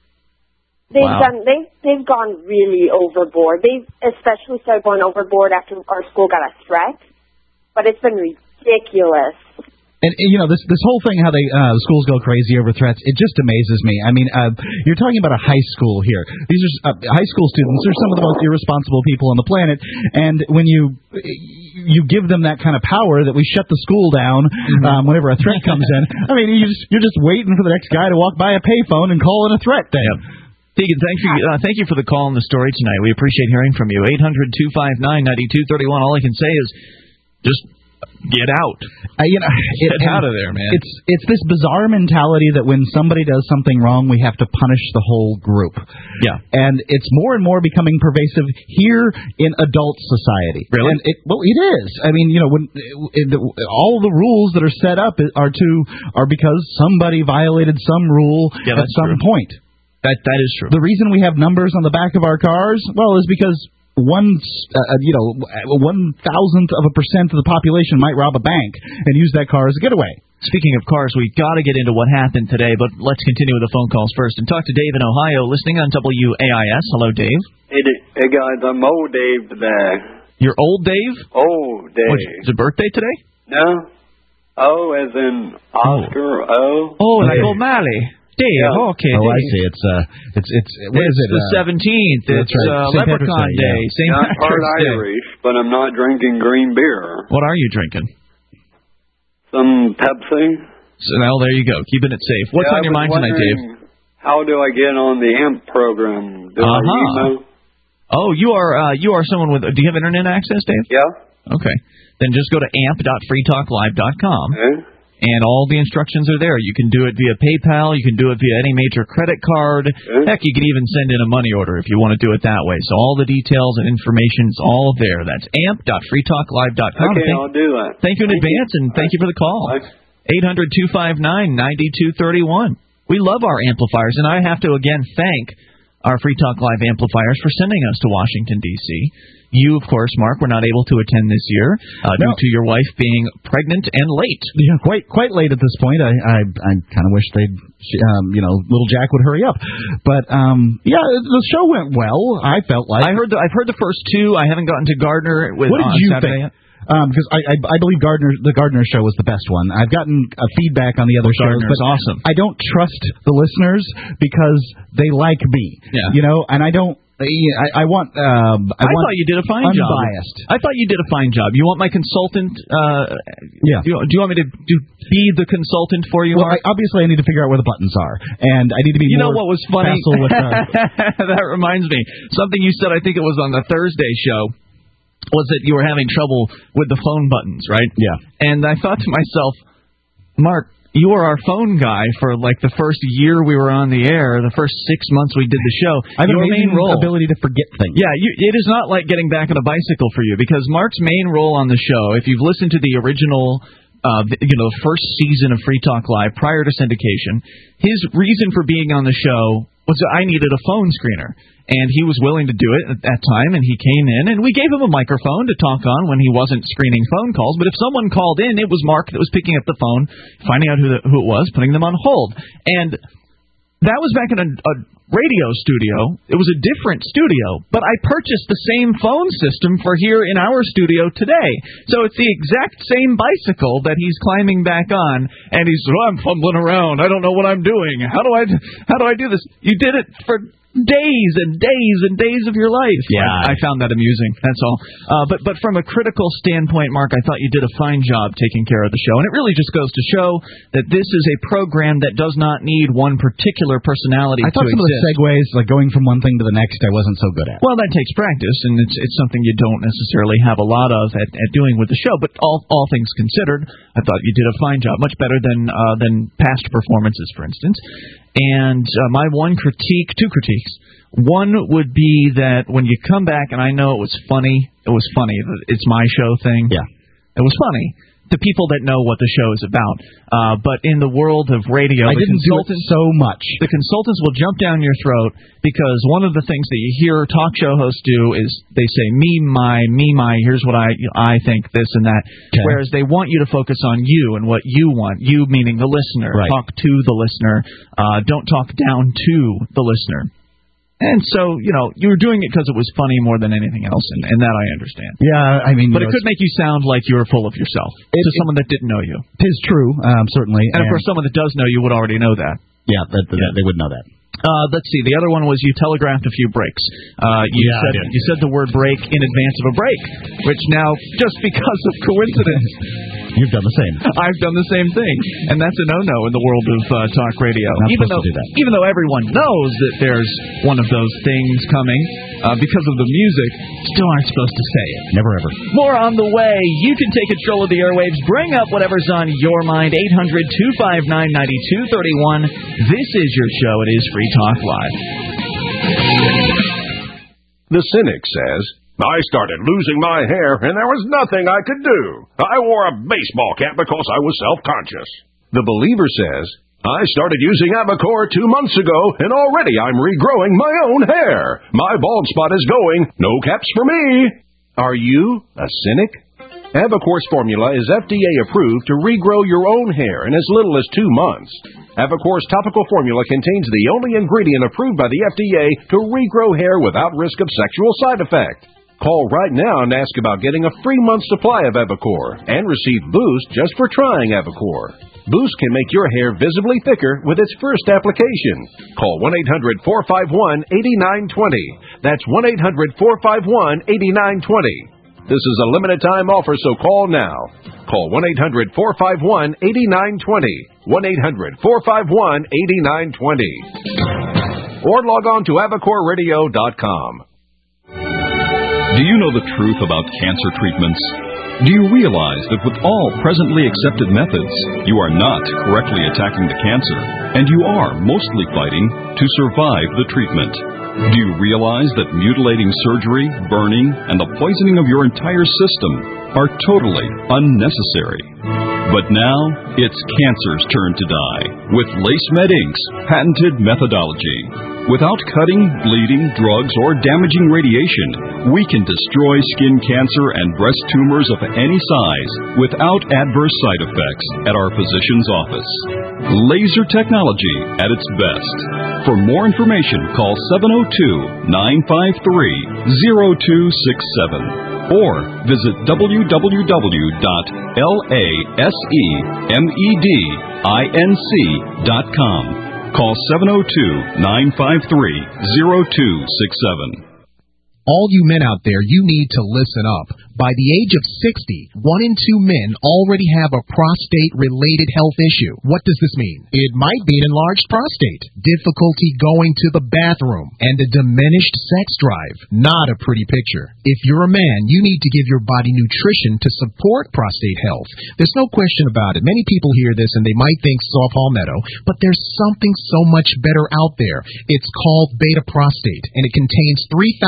They've wow. done. They they've gone really overboard. They've especially started going overboard after our school got a threat, but it's been ridiculous. And, you know, this this whole thing, how they uh, schools go crazy over threats, it just amazes me. I mean, uh, you're talking about a high school here. These are uh, high school students. They're some of the most irresponsible people on the planet. And when you you give them that kind of power that we shut the school down um, whenever a threat comes in, I mean, you just, you're just waiting for the next guy to walk by a payphone and call in a threat then. Yep. Tegan, thank you, uh, thank you for the call and the story tonight. We appreciate hearing from you. eight hundred two five nine nine two three one. All I can say is just get out. Uh, you know, it, get out of there, man. It's it's this bizarre mentality that when somebody does something wrong, we have to punish the whole group. Yeah. And it's more and more becoming pervasive here in adult society. Really? And it, well, it is. I mean, you know, when it, it, all the rules that are set up are to are because somebody violated some rule yeah, at some true. point. That that is true. The reason we have numbers on the back of our cars, well, is because one, uh, you know, one thousandth of a percent of the population might rob a bank and use that car as a getaway. Speaking of cars, we've got to get into what happened today, but let's continue with the phone calls first and talk to Dave in Ohio, listening on W A I S. Hello, Dave. Hey, hey guys, I'm old Dave today. You're old Dave? Old Dave. What, is it birthday today? No. O as in Oscar O. Oh, like O'Malley. Dave, yeah. okay. Oh, Dave. I see. It's uh, it's it's what it's is it? the seventeenth. Uh, it's right. uh, Saint Leprechaun Day. Day. Yeah. Saint Not part Patrick's Day. Irish, but I'm not drinking green beer. What are you drinking? Some Pepsi. So, well, there you go. Keeping it safe. What's yeah, on your mind tonight, Dave? How do I get on the A M P program? Do uh-huh. I email? Oh, you are uh, you are someone with. Do you have internet access, Dave? Yeah. Okay. Then just go to amp dot free talk live dot com. Okay. And all the instructions are there. You can do it via PayPal. You can do it via any major credit card. Okay. Heck, you can even send in a money order if you want to do it that way. So all the details and information is all there. That's amp dot free talk live dot com. Okay, thank, I'll do that. Thank you in thank advance, you. and thank you for the call. eight hundred two five nine nine two three one. We love our amplifiers, and I have to again thank our Free Talk Live amplifiers for sending us to Washington, D C You, of course, Mark, were not able to attend this year uh, no. due to your wife being pregnant and late. Yeah, quite quite late at this point. I I, I kind of wish they'd, um, you know, little Jack would hurry up. But um, yeah, the show went well. I felt like I heard. The, I've heard the first two. I haven't gotten to Gardner with. What did on you Saturday think? Um, because I, I I believe Gardner the Gardner show was the best one. I've gotten uh, feedback on the other well, shows, Gardner's but awesome. I don't trust the listeners because they like me. Yeah. You know, and I don't. I, I want. Um, I, I want thought you did a fine unbiased. job. I thought you did a fine job. You want my consultant? Uh, yeah. Do you, do you want me to do, be the consultant for you? Well, I, obviously, I need to figure out where the buttons are, and I need to be. You more know what was funny? With, uh, that reminds me. Something you said. I think it was on the Thursday show. Was that you were having trouble with the phone buttons, right? Yeah. And I thought to myself, Mark, you were our phone guy for like the first year we were on the air, the first six months we did the show. I have Your an main role, ability to forget things. Yeah, you, it is not like getting back on a bicycle for you because Mark's main role on the show, if you've listened to the original uh, you know, the first season of Free Talk Live prior to syndication. His reason for being on the show was that I needed a phone screener. And he was willing to do it at that time, and he came in, and we gave him a microphone to talk on when he wasn't screening phone calls. But if someone called in, it was Mark that was picking up the phone, finding out who, the, who it was, putting them on hold. And that was back in a, a radio studio. It was a different studio, but I purchased the same phone system for here in our studio today. So it's the exact same bicycle that he's climbing back on, and he's, oh, I'm fumbling around. I don't know what I'm doing. How do I, how do I do this? You did it for days and days and days of your life. Yeah, I, I found that amusing. That's all. Uh, but but from a critical standpoint, Mark, I thought you did a fine job taking care of the show, and it really just goes to show that this is a program that does not need one particular personality. I thought to some exist. of the segues, like going from one thing to the next, I wasn't so good at. Well, that takes practice, and it's it's something you don't necessarily have a lot of at, at doing with the show. But all all things considered, I thought you did a fine job, much better than uh, than past performances, for instance. And uh, my one critique, two critiques. One would be that when you come back, and I know it was funny, it was funny, it's my show thing. Yeah. It was funny to people that know what the show is about. Uh, but in the world of radio, I the didn't do it so much. The consultants will jump down your throat because one of the things that you hear talk show hosts do is they say, me, my, me, my, here's what I I think, this and that. Okay. Whereas they want you to focus on you and what you want. You meaning the listener. Right. Talk to the listener. Uh, don't talk down to the listener. And so, you know, you were doing it because it was funny more than anything else, and, and that I understand. Yeah, I mean... But you it know, could make you sound like you were full of yourself it, to someone that didn't know you. It is true, um, certainly. And, and, of course, someone that does know you would already know that. Yeah, that, that, yeah. they would know that. Uh, let's see. The other one was you telegraphed a few breaks. Uh, you yeah, said you said the word break in advance of a break, which now, just because of coincidence... You've done the same. I've done the same thing, and that's a no-no in the world of uh, talk radio. Not even supposed though, to do that. even though everyone knows that there's one of those things coming uh, because of the music, still aren't supposed to say it. Never ever. More on the way. You can take control of the airwaves. Bring up whatever's on your mind. eight hundred two five nine nine two three one. This is your show. It is Free Talk Live. The cynic says, I started losing my hair, and there was nothing I could do. I wore a baseball cap because I was self-conscious. The believer says, I started using Avacor two months ago, and already I'm regrowing my own hair. My bald spot is going. No caps for me. Are you a cynic? Avacor's formula is F D A approved to regrow your own hair in as little as two months. Avacor's topical formula contains the only ingredient approved by the F D A to regrow hair without risk of sexual side effect. Call right now and ask about getting a free month supply of Avacor and receive Boost just for trying Avacor. Boost can make your hair visibly thicker with its first application. Call one eight hundred four five one eight nine two zero. That's one eight hundred four five one eight nine two zero. This is a limited time offer, so call now. Call one eight hundred four five one eight nine two zero. one eight hundred four five one eight nine two zero. Or log on to avacor radio dot com. Do you know the truth about cancer treatments? Do you realize that with all presently accepted methods, you are not correctly attacking the cancer, and you are mostly fighting to survive the treatment? Do you realize that mutilating surgery, burning, and the poisoning of your entire system are totally unnecessary? But now, it's cancer's turn to die with LaceMed Incorporated's patented methodology. Without cutting, bleeding, drugs, or damaging radiation, we can destroy skin cancer and breast tumors of any size without adverse side effects at our physician's office. Laser technology at its best. For more information, call seven oh two, nine five three, oh two six seven or visit w w w dot lasemedinc dot com. Call seven oh two, nine five three, oh two six seven. All you men out there, you need to listen up. By the age of sixty, one in two men already have a prostate-related health issue. What does this mean? It might be an enlarged prostate, difficulty going to the bathroom, and a diminished sex drive. Not a pretty picture. If you're a man, you need to give your body nutrition to support prostate health. There's no question about it. Many people hear this and they might think saw palmetto, but there's something so much better out there. It's called beta prostate, and it contains three thousand times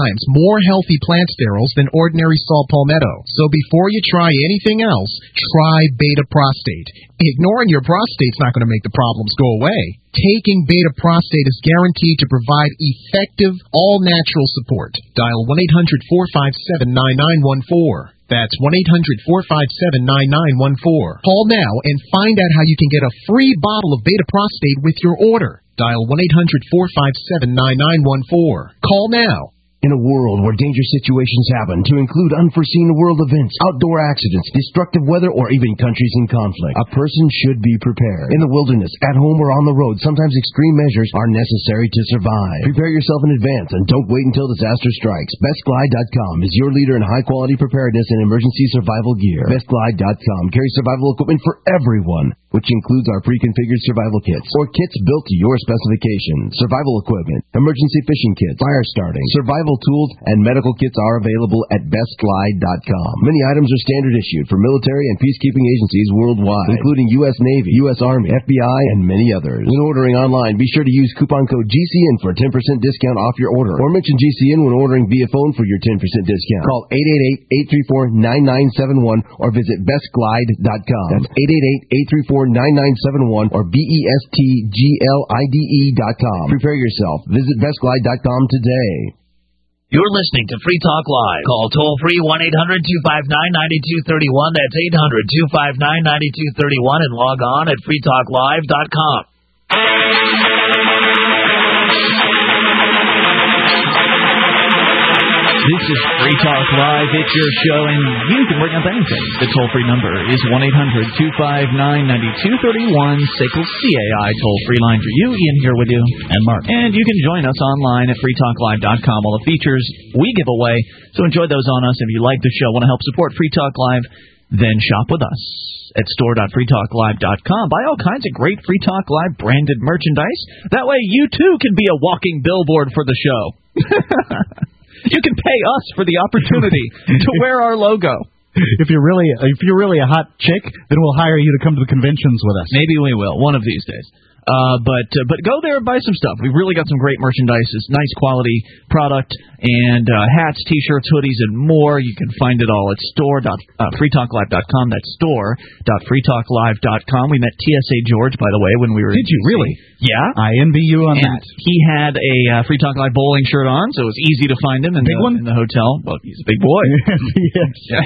times more healthy plant sterols than ordinary saw palmetto. So before you try anything else, try Beta Prostate. Ignoring your prostate's not going to make the problems go away. Taking Beta Prostate is guaranteed to provide effective, all-natural support. Dial one eight hundred, four five seven, nine nine one four. That's one eight hundred, four five seven, nine nine one four. Call now and find out how you can get a free bottle of Beta Prostate with your order. Dial one eight hundred, four five seven, nine nine one four. Call now. In a world where dangerous situations happen, to include unforeseen world events, outdoor accidents, destructive weather, or even countries in conflict, a person should be prepared. In the wilderness, at home, or on the road, sometimes extreme measures are necessary to survive. Prepare yourself in advance and don't wait until disaster strikes. Best Glide dot com is your leader in high-quality preparedness and emergency survival gear. Best Glide dot com carries survival equipment for everyone, which includes our pre-configured survival kits, or kits built to your specifications. Survival equipment, emergency fishing kits, fire starting, survival tools, and medical kits are available at Best Glide dot com. Many items are standard issued for military and peacekeeping agencies worldwide, including U S Navy, U S Army, F B I, and many others. When ordering online, be sure to use coupon code G C N for a ten percent discount off your order, or mention G C N when ordering via phone for your ten percent discount. Call eight eight eight, eight three four, nine nine seven one or visit Best Glide dot com. That's eight eight eight, eight three four, nine nine seven one or B E S T G L I D E dot com. Prepare yourself. Visit Best Glide dot com today. You're listening to Free Talk Live. Call toll-free one eight hundred, two five nine, nine two three one. That's eight hundred, two five nine, nine two three one. And log on at free talk live dot com. This is Free Talk Live. It's your show, and you can bring up anything. The toll-free number is one eight hundred, two five nine, nine two three one. S A C L C A I toll-free line for you. Ian here with you. And Mark. And you can join us online at free talk live dot com. All the features we give away, so enjoy those on us. If you like the show, want to help support Free Talk Live, then shop with us at store dot free talk live dot com. Buy all kinds of great Free Talk Live branded merchandise. That way you, too, can be a walking billboard for the show. You can pay us for the opportunity to wear our logo. If you're really if you're really a hot chick, then we'll hire you to come to the conventions with us. Maybe we will, one of these days. Uh, but uh, but go there and buy some stuff. We've really got some great merchandise. It's nice quality product, and uh, hats, T-shirts, hoodies, and more. You can find it all at store dot free talk live dot com. That's store dot free talk live dot com. We met T S A George, by the way, when we were Did in you D C. really? Yeah. I envy you on and that. He had a uh, Free Talk Live bowling shirt on, so it was easy to find him in, big the, one? in the hotel. Well, he's a big boy. yes. Yes.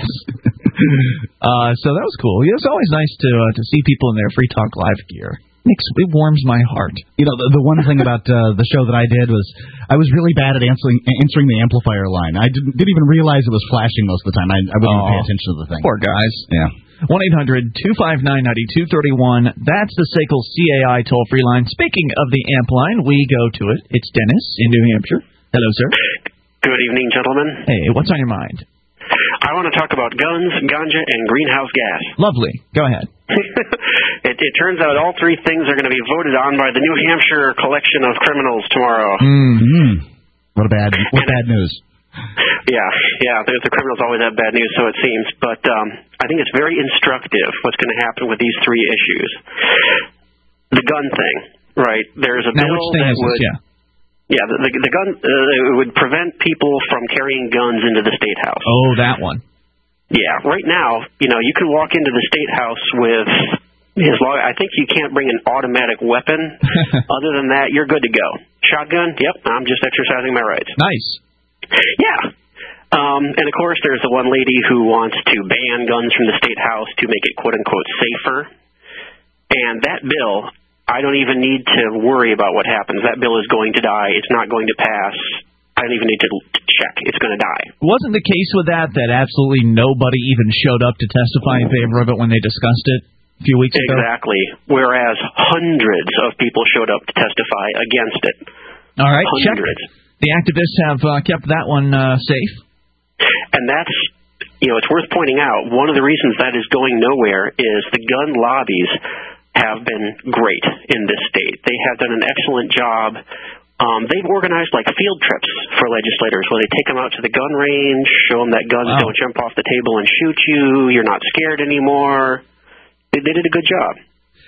uh, so that was cool. Yeah, it's always nice to uh, to see people in their Free Talk Live gear. Makes, it warms my heart. You know, the, the one thing about uh, the show that I did was I was really bad at answering answering the amplifier line. I didn't, didn't even realize it was flashing most of the time. I, I wouldn't oh, pay attention to the thing. Poor guys. Yeah. one eight hundred, two five nine, nine two three one. That's the S A C L C A I toll-free line. Speaking of the amp line, we go to it. It's Dennis in New Hampshire. Hello, sir. Good evening, gentlemen. Hey, what's on your mind? I want to talk about guns, ganja, and greenhouse gas. Lovely. Go ahead. it, it turns out all three things are going to be voted on by the New Hampshire collection of criminals tomorrow. Mm-hmm. What a bad, what bad news. Yeah, yeah, the, the criminals always have bad news, so it seems. But um, I think it's very instructive what's going to happen with these three issues. The gun thing, right? There's a now, bill which thing that is would... this? Yeah. Yeah, the, the, the gun uh, it would prevent people from carrying guns into the State House. Oh, that one. Yeah, right now, you know, you can walk into the State House with his law. I think you can't bring an automatic weapon. Other than that, you're good to go. Shotgun? Yep, I'm just exercising my rights. Nice. Yeah. Um, and, of course, there's the one lady who wants to ban guns from the State House to make it, quote-unquote, safer. And that bill... I don't even need to worry about what happens. That bill is going to die. It's not going to pass. I don't even need to check. It's going to die. Wasn't the case with that that absolutely nobody even showed up to testify in favor of it when they discussed it a few weeks ago? Exactly. Whereas hundreds of people showed up to testify against it. All right. Hundreds. Check. The activists have uh, kept that one uh, safe. And that's, you know, it's worth pointing out, one of the reasons that is going nowhere is the gun lobbies have been great in this state. They have done an excellent job. Um, they've organized like field trips for legislators where they take them out to the gun range, show them that guns wow. don't jump off the table and shoot you, you're not scared anymore. They, they did a good job.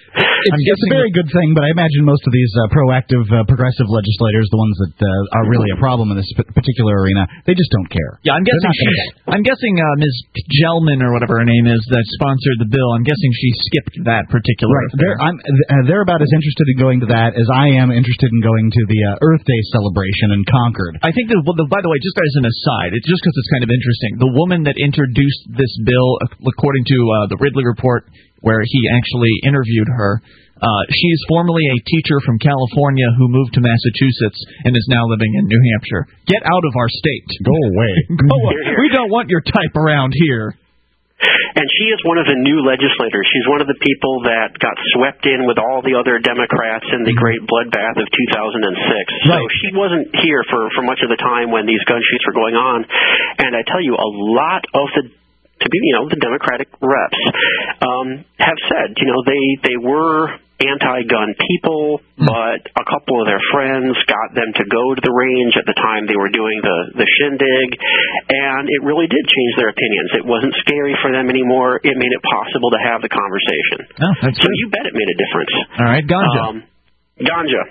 It's, it's a very good thing, but I imagine most of these uh, proactive, uh, progressive legislators, the ones that uh, are really a problem in this p- particular arena, they just don't care. Yeah, I'm guessing she's, I'm guessing uh, Miz Gelman or whatever her name is that sponsored the bill. I'm guessing she skipped that particular. Right. They're, I'm, uh, they're about as interested in going to that as I am interested in going to the uh, Earth Day celebration in Concord. I think that, well, the, by the way, just as an aside, it's just because it's kind of interesting. The woman that introduced this bill, according to uh, the Ridley Report, where he actually interviewed her, uh, she is formerly a teacher from California who moved to Massachusetts and is now living in New Hampshire. Get out of our state. Go away. Go away. We don't want your type around here. And she is one of the new legislators. She's one of the people that got swept in with all the other Democrats in the great bloodbath of two thousand six. So Right. she wasn't here for, for much of the time when these gun shoots were going on. And I tell you, a lot of the to be, you know, the Democratic reps um, have said, you know, they, they were anti-gun people, but a couple of their friends got them to go to the range at the time they were doing the, the shindig, and it really did change their opinions. It wasn't scary for them anymore. It made it possible to have the conversation. Oh, that's so good. you bet it made a difference. All right, ganja. Um, ganja.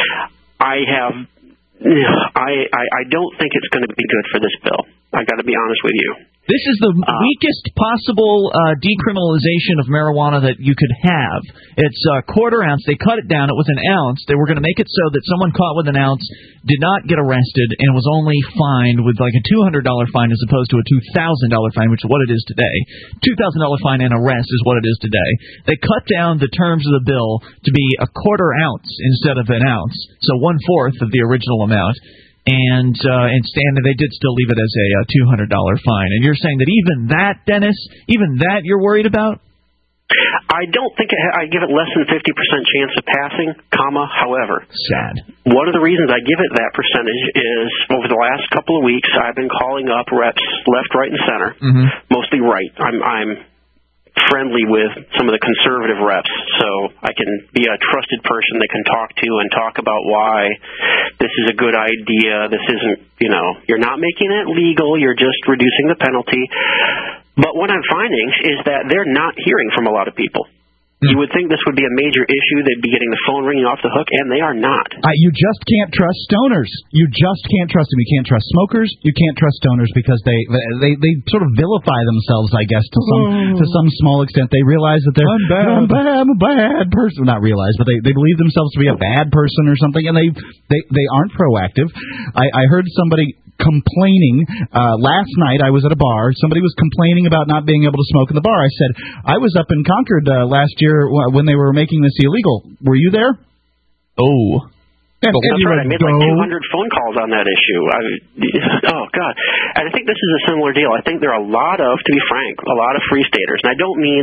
I have... I, I, I don't think it's going to be good for this bill. I got to be honest with you. This is the uh, weakest possible uh, decriminalization of marijuana that you could have. It's a quarter ounce. They cut it down. It was an ounce. They were going to make it so that someone caught with an ounce did not get arrested and was only fined with like a two hundred dollars fine as opposed to a two thousand dollars fine, which is what it is today. two thousand dollars fine and arrest is what it is today. They cut down the terms of the bill to be a quarter ounce instead of an ounce, so one-fourth of the original amount. And uh, and stand, they did still leave it as a uh, two hundred dollars fine. And you're saying that even that, Dennis, even that you're worried about? I don't think it ha- I give it less than fifty percent chance of passing, comma, however. Sad. One of the reasons I give it that percentage is over the last couple of weeks I've been calling up reps left, right, and center, mm-hmm. mostly right. I'm, I'm friendly with some of the conservative reps, so I can be a trusted person they can talk to and talk about why this is a good idea. This isn't, you know, you're not making it legal, you're just reducing the penalty. But what I'm finding is that they're not hearing from a lot of people. You would think this would be a major issue. They'd be getting the phone ringing off the hook, and they are not. Uh, you just can't trust stoners. You just can't trust them. You can't trust smokers. You can't trust stoners because they they they sort of vilify themselves, I guess, to some oh. to some small extent. They realize that they're I'm bad. I'm bad. I'm a bad person. Not realize, but they, they believe themselves to be a bad person or something, and they they, they aren't proactive. I, I heard somebody complaining uh, last night. I was at a bar. Somebody was complaining about not being able to smoke in the bar. I said, I was up in Concord uh, last year when they were making this illegal. Were you there? Oh. Yeah, that's right. I made like two hundred phone calls on that issue. I, oh, God. And I think this is a similar deal. I think there are a lot of, to be frank, a lot of free staters. And I don't mean...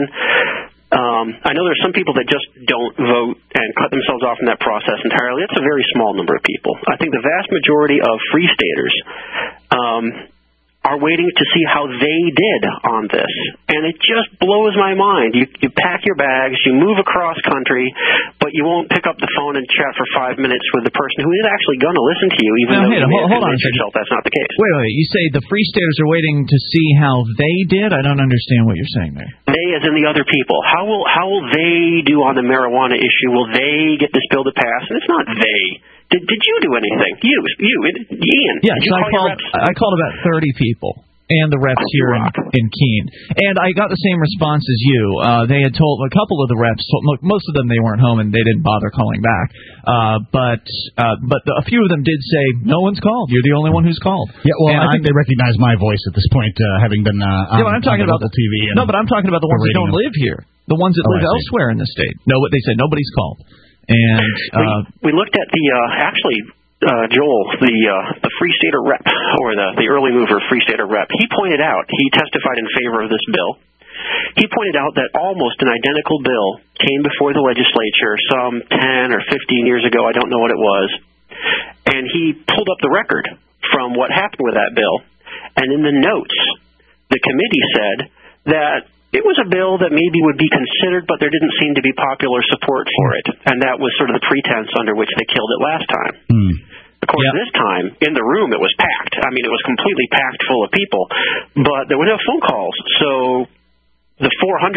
Um, I know there's some people that just don't vote and cut themselves off in that process entirely. It's a very small number of people. I think the vast majority of free staters um, are waiting to see how they did on this. And it just blows my mind. You, you pack your bags, you move across country, but you won't pick up the phone and chat for five minutes with the person who is actually going to listen to you, even now, though hey, you hold, hold on a yourself that's not the case. Wait, wait, you say the free staters are waiting to see how they did? I don't understand what you're saying there. They as in the other people. How will how will they do on the marijuana issue? Will they get this bill to pass? And it's not they. Did did you do anything? You, you, Ian. Yes, you I called. I called about thirty people. And the reps here in, in Keene. And I got the same response as you. Uh, they had told, a couple of the reps, told, most of them they weren't home and they didn't bother calling back. Uh, but uh, but the, a few of them did say, no one's called. You're the only one who's called. Yeah, well, and I think I'm, they recognize my voice at this point, uh, having been uh, on, yeah, but I'm talking on about the T V. And no, but I'm talking about the ones that don't live here. The ones that oh, live elsewhere in the state. No, they said nobody's called. And uh, we, we looked at the, uh, actually... Uh, Joel, the uh, the Free Stater rep, or the, the early mover Free Stater rep, he pointed out, he testified in favor of this bill. He pointed out that almost an identical bill came before the legislature some ten or fifteen years ago, I don't know what it was, and he pulled up the record from what happened with that bill, and in the notes, the committee said that it was a bill that maybe would be considered, but there didn't seem to be popular support for it. And that was sort of the pretense under which they killed it last time. Hmm. Of course, yep. This time, in the room, it was packed. I mean, it was completely packed full of people. But there were no phone calls. So the four hundred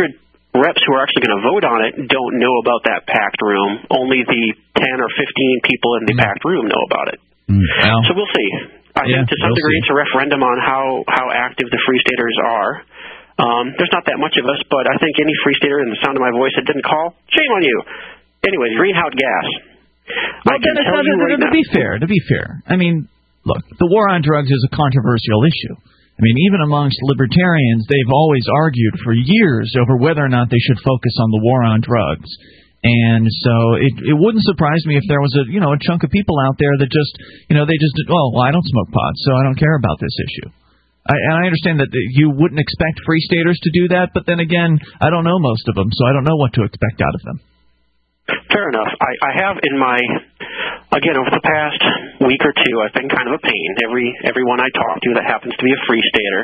reps who are actually going to vote on it don't know about that packed room. Only the ten or fifteen people in the mm. packed room know about it. Mm. Well, so we'll see. I yeah, think to some we'll degree see. it's a referendum on how, how active the Free Staters are. Um, there's not that much of us, but I think any Free Stater in the sound of my voice that didn't call, shame on you. Anyways, greenhouse gas. Well, I can Dennis, tell no, you no, right no, now. to be fair, to be fair, I mean, look, the war on drugs is a controversial issue. I mean, even amongst libertarians, they've always argued for years over whether or not they should focus on the war on drugs. And so it it wouldn't surprise me if there was a you know a chunk of people out there that just you know they just well, well I don't smoke pot, so I don't care about this issue. I, and I understand that you wouldn't expect Free Staters to do that, but then again, I don't know most of them, so I don't know what to expect out of them. Fair enough. I, I have in my, again, over the past week or two, I've been kind of a pain. Every everyone I talk to that happens to be a Free Stater,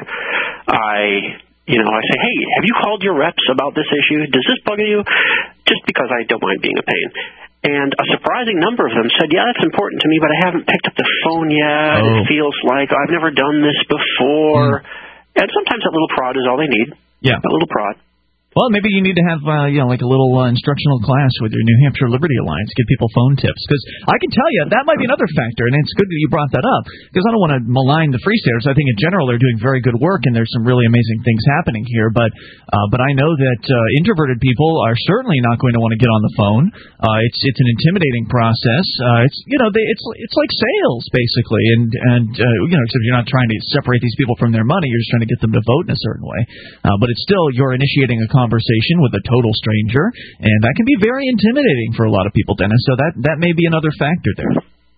I, you know, I say, hey, have you called your reps about this issue? Does this bug you? Just because I don't mind being a pain. And a surprising number of them said, yeah, that's important to me, but I haven't picked up the phone yet. Oh. It feels like I've never done this before. Mm. And sometimes that little prod is all they need. Yeah. A little prod. Well, maybe you need to have, uh, you know, like a little uh, instructional class with your New Hampshire Liberty Alliance, give people phone tips. Because I can tell you, that might be another factor, and it's good that you brought that up, because I don't want to malign the Free Staters. I think in general they're doing very good work, and there's some really amazing things happening here. But uh, but I know that uh, introverted people are certainly not going to want to get on the phone. Uh, it's it's an intimidating process. Uh, it's you know they, it's it's like sales basically, and and uh, you know except you're not trying to separate these people from their money. You're just trying to get them to vote in a certain way. Uh, but it's still you're initiating a conversation with a total stranger, and that can be very intimidating for a lot of people, Dennis. So that that may be another factor there.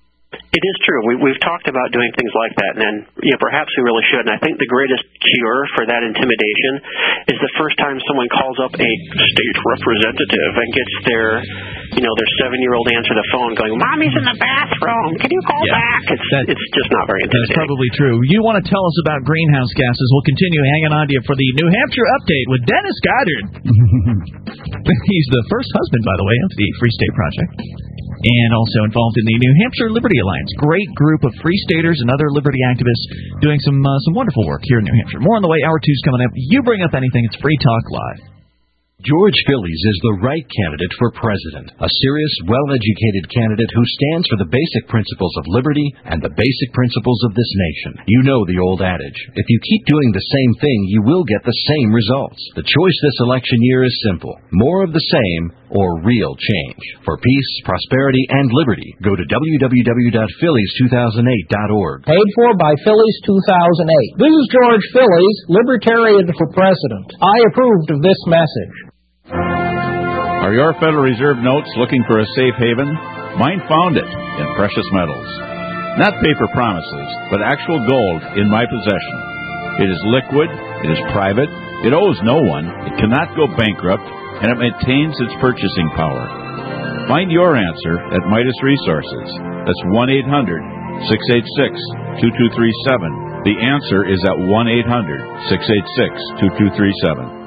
It is true. We, we've talked about doing things like that, and then you know, perhaps we really should. And I think the greatest cure for that intimidation is the first time someone calls up a state representative and gets their, you know, their seven-year-old answer the phone, going, "Mommy's in the bathroom. Can you call yeah, back?" It's that, it's just not very intimidating. That's probably true. You want to tell us about greenhouse gases? We'll continue hanging on to you for the New Hampshire update with Dennis Goddard. He's the first husband, by the way, of the Free State Project, and also involved in the New Hampshire Liberty Alliance. Great group of Free Staters and other liberty activists doing some uh, some wonderful work here in New Hampshire. More on the way. Hour two's coming up. You bring up anything. It's Free Talk Live. George Phillies is the right candidate for president. A serious, well-educated candidate who stands for the basic principles of liberty and the basic principles of this nation. You know the old adage. If you keep doing the same thing, you will get the same results. The choice this election year is simple. More of the same or real change. For peace, prosperity, and liberty, go to w w w dot phillies two thousand eight dot org. Paid for by Phillies two thousand eight. This is George Phillies, Libertarian for President. I approved of this message. Are your Federal Reserve notes looking for a safe haven? Mine found it in precious metals. Not paper promises, but actual gold in my possession. It is liquid, it is private, it owes no one, it cannot go bankrupt, and it maintains its purchasing power. Find your answer at Midas Resources. That's one eight hundred six eight six two two three seven. The answer is at one eight hundred six eight six two two three seven.